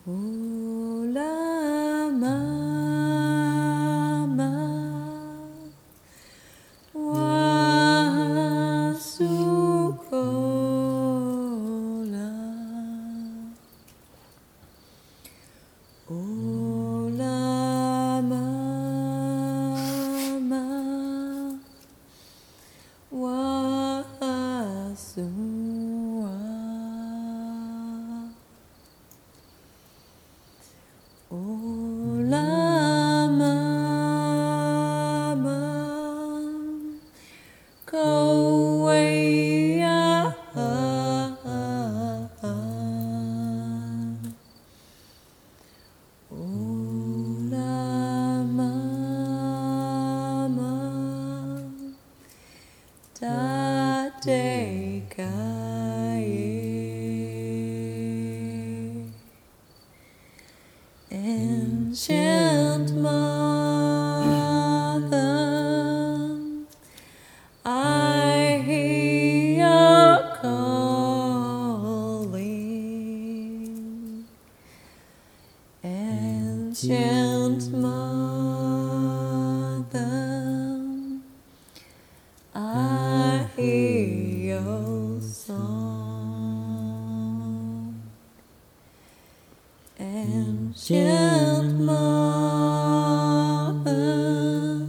Ula mama wasukola. Ula mama wasua. Ola mama kauya. Ola mama tatekaye. Ancient mother, I hear your calling. Ancient mother, I hear your song. Ancient mother,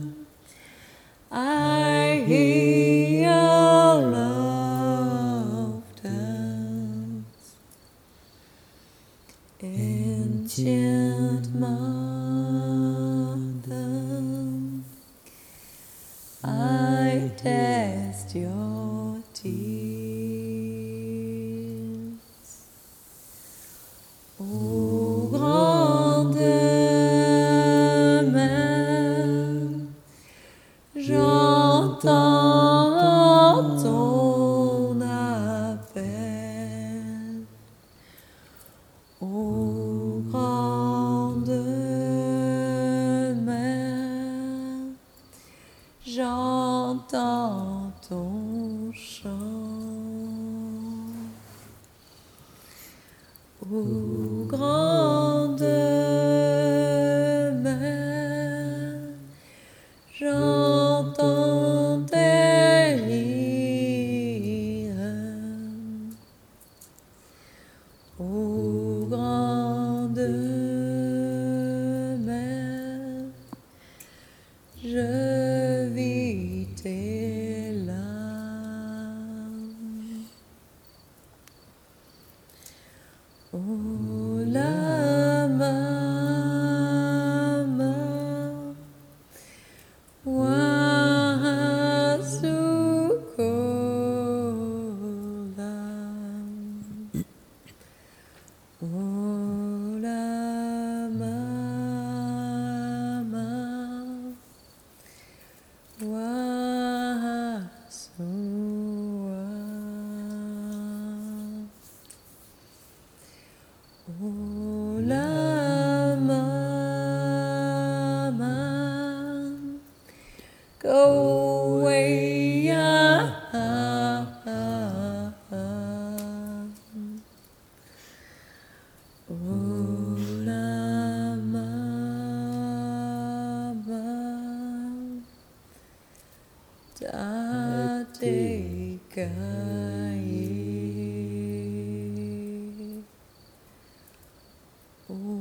I hear your laughter. Ancient mother, I taste your tears. Ô grande mère, j'entends ton appel. Ô grande mère, j'entends ton chant. Ô grande mère, j'entends tes rires. Ô grande mère, je vis tes larmes. Ola mama wasukola. Ola mama wasua. Ola mama go away. Ola mama tatekaye.